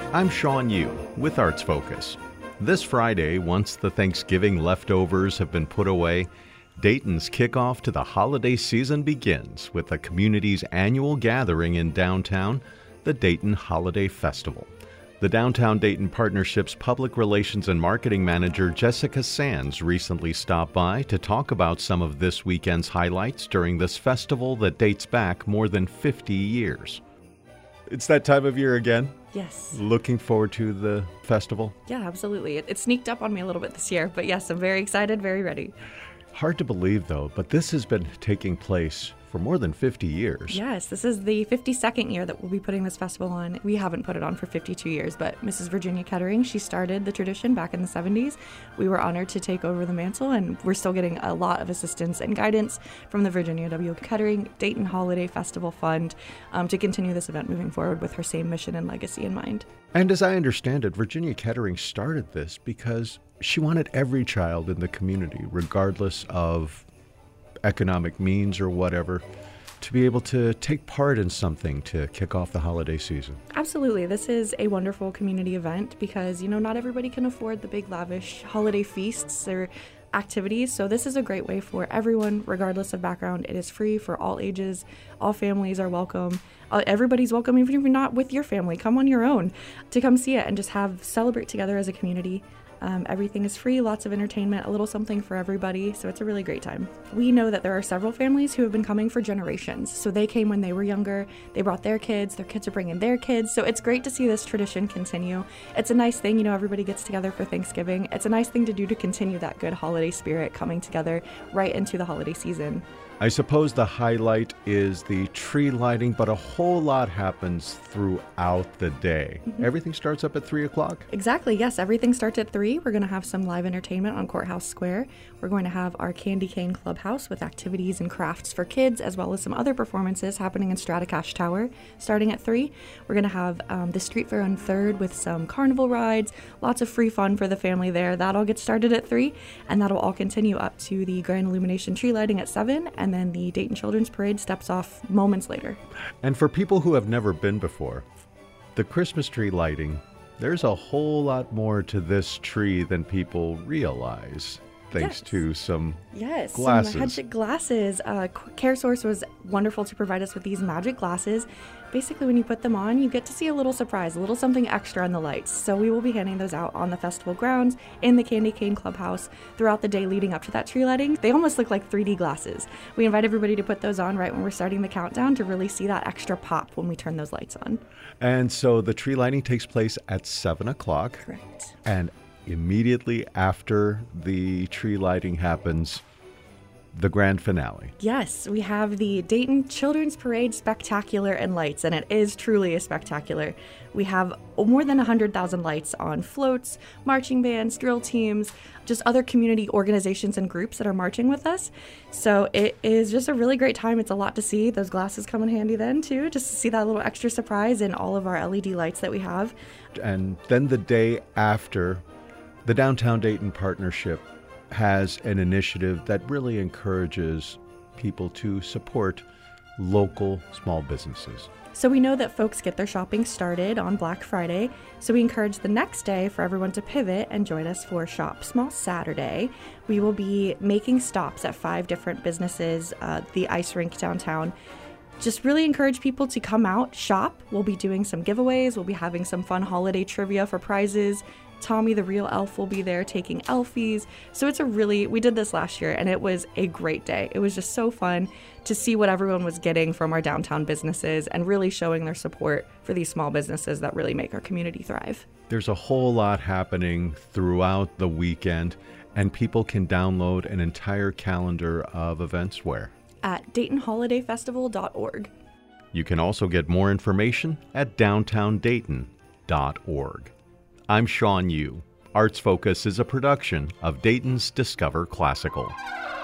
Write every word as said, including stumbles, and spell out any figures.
I'm Sean Yu with Arts Focus. This Friday, once the Thanksgiving leftovers have been put away, Dayton's kickoff to the holiday season begins with the community's annual gathering in downtown, the Dayton Holiday Festival. The Downtown Dayton Partnership's Public Relations and Marketing Manager, Jessica Sands, recently stopped by to talk about some of this weekend's highlights during this festival that dates back more than fifty years. It's that time of year again. Yes. Looking forward to the festival? Yeah, absolutely. It, it sneaked up on me a little bit this year, but yes, I'm very excited, very ready. Hard to believe, though, but this has been taking place for more than fifty years. Yes, this is the fifty-second year that we'll be putting this festival on. We haven't put it on for fifty-two years, but Missus Virginia Kettering, she started the tradition back in the seventies. We were honored to take over the mantle, and we're still getting a lot of assistance and guidance from the Virginia W. Kettering Dayton Holiday Festival Fund um, to continue this event moving forward with her same mission and legacy in mind. And as I understand it, Virginia Kettering started this because she wanted every child in the community, regardless of economic means or whatever, to be able to take part in something to kick off the holiday season. Absolutely. This is a wonderful community event because, you know, not everybody can afford the big lavish holiday feasts or activities. So this is a great way for everyone, regardless of background. It is free for all ages. All families are welcome. Uh, everybody's welcome, even if you're not with your family. Come on your own to come see it and just have celebrate together as a community. Um, everything is free, lots of entertainment, a little something for everybody, so it's a really great time. We know that there are several families who have been coming for generations. So they came when they were younger, they brought their kids, their kids are bringing their kids, so it's great to see this tradition continue. It's a nice thing, you know, everybody gets together for Thanksgiving. It's a nice thing to do to continue that good holiday spirit coming together right into the holiday season. I suppose the highlight is the tree lighting, but a whole lot happens throughout the day. Mm-hmm. Everything starts up at three o'clock? Exactly, yes. Everything starts at three. We're going to have some live entertainment on Courthouse Square. We're going to have our Candy Cane Clubhouse with activities and crafts for kids, as well as some other performances happening in Stratacash Tower starting at three. We're going to have um, the Street Fair on third with some carnival rides, lots of free fun for the family there. That'll get started at three, and that'll all continue up to the Grand Illumination tree lighting at seven, and then the Dayton Children's Parade steps off moments later. And for people who have never been before, the Christmas tree lighting, there's a whole lot more to this tree than people realize, thanks yes. to some yes, glasses. Some magic glasses. Uh, CareSource was wonderful to provide us with these magic glasses. Basically, when you put them on, you get to see a little surprise, a little something extra on the lights. So we will be handing those out on the festival grounds, in the Candy Cane Clubhouse, throughout the day leading up to that tree lighting. They almost look like three D glasses. We invite everybody to put those on right when we're starting the countdown to really see that extra pop when we turn those lights on. And so the tree lighting takes place at seven o'clock. Correct. And immediately after the tree lighting happens, the grand finale. Yes, we have the Dayton Children's Parade Spectacular and Lights, and it is truly a spectacular. We have more than one hundred thousand lights on floats, marching bands, drill teams, just other community organizations and groups that are marching with us. So it is just a really great time. It's a lot to see. Those glasses come in handy then, too, just to see that little extra surprise in all of our L E D lights that we have. And then the day after, the Downtown Dayton Partnership has an initiative that really encourages people to support local small businesses. So we know that folks get their shopping started on Black Friday, so we encourage the next day for everyone to pivot and join us for Shop Small Saturday. We will be making stops at five different businesses, uh, the ice rink downtown. Just really encourage people to come out, shop. We'll be doing some giveaways. We'll be having some fun holiday trivia for prizes. Tommy the Real Elf will be there taking Elfies. So it's a really, we did this last year and it was a great day. It was just so fun to see what everyone was getting from our downtown businesses and really showing their support for these small businesses that really make our community thrive. There's a whole lot happening throughout the weekend, and people can download an entire calendar of events where? At Dayton Holiday Festival dot org. You can also get more information at downtown dayton dot org. I'm Sean Yu. Arts Focus is a production of Dayton's Discover Classical.